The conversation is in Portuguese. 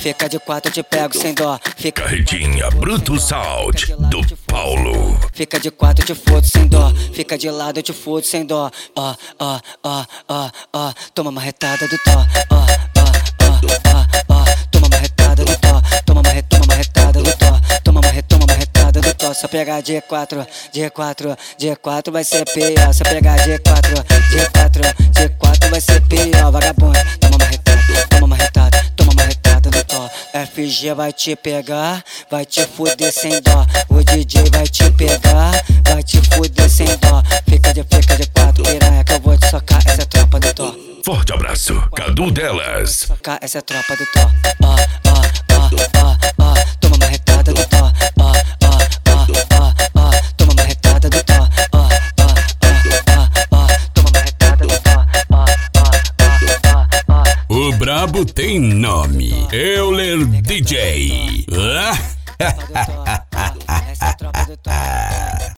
fica de quatro, eu te pego sem dó. Fica Carretinha Bruto Sound do Paulo. Fica de quatro, eu te fodo sem dó. Fica de lado, eu te fodo sem dó. Ó, ó, ó, ó, ó. Toma uma retada do tó. Ó, ó, ó, ó, ó. Toma uma retada do tó. Toma uma retada do tó. Toma uma retada do tó. Se eu pegar G4, G4, G4 vai ser pior. Se eu pegar G4, G4, G4 vai ser pior. Vagabundo, toma uma retada, toma uma retada do tó. FG vai te pegar, vai te fuder sem dó. O DJ vai te pegar, vai te fuder sem dó. Fica de quatro, piranha, que eu vou te socar. Essa é a tropa do tó. Forte abraço, Cadu Delas. Socar, essa é a tropa do tó. Ó, ó, ó, ó, ó. Toma uma retada do tó. Ó, ó, ó, ó, ó. Toma uma retada do tó. Ó, ó, ó, ó, ó. Toma uma retada do tó. Ó, ó, ó, ó, ó. O brabo tem nome. Euler DJ.